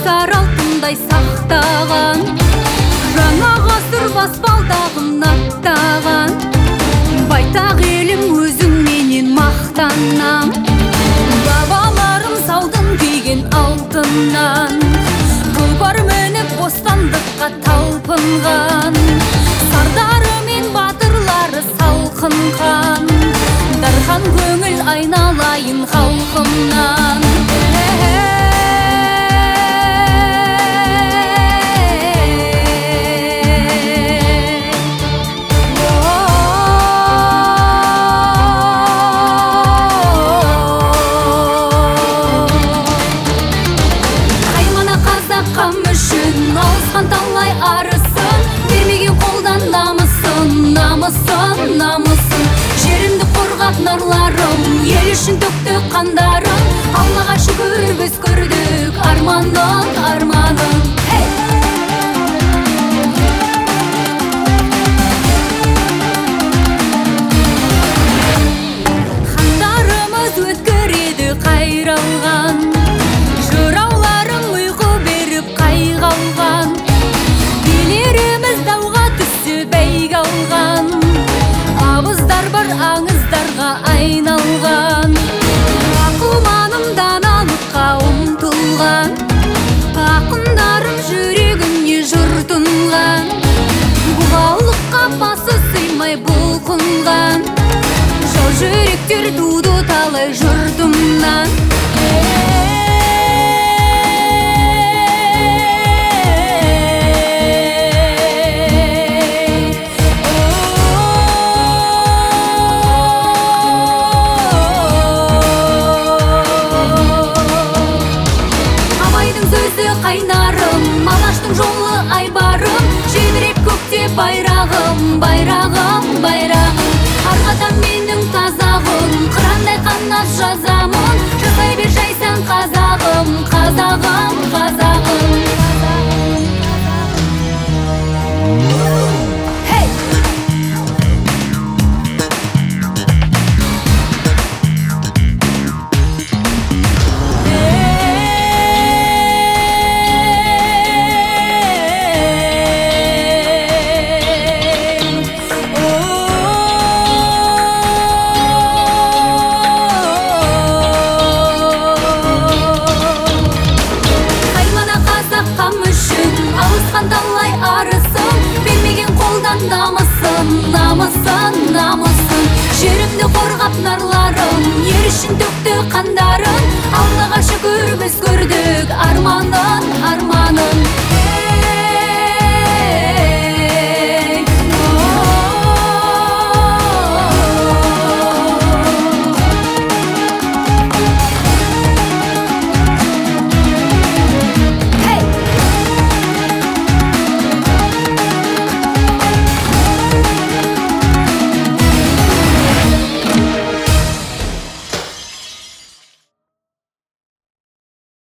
айтар алтындай сақтаған, жаңа ғасыр баспалдағын аттаған. Байтақ елім өзіңменен мақтанам, бабаларым саудын киген алтыннан. Тұлпар мініп бостандыққа талпынған, сардары мен батырлары салқынған. Дархан көңіл айналайын халқымнан. Алысқан талай арысын, бермеген қолдан намысын, намысын, намысын. Жерімді қорғап нарларым, ел үшін төкті қандарым. Аллаға шүкір біз көрдік арманын, арманын. Хандарымыз өткіреді қайралған, жырауларым ұйқы беріп қайғалған. Билеріміз дауға түсіп бәйге алған, абыздар бар аңыздарға айналған. Ақылманым даналыққа ұмтылған, ақындарым жүрегіне жыр тұнған. Бұғалыққа басы сыймай бұлқынған, жау жүректер туды талай жұртымнан. Қайнарым, алаштың жолы айбарым, желбіреп көкте байрағым, байрағым, байрағым. Арқатам менің тазағым, қырандай қанат жазамын. Жасай бер жайсаң қазағым, қазағым, қазағым. Алысқан талай арысын, бермеген қолдан намысын, намысын, намысын. Жерімді қорғап нарларым, ел үшін төкті қандарым. Аллаға шүкір біз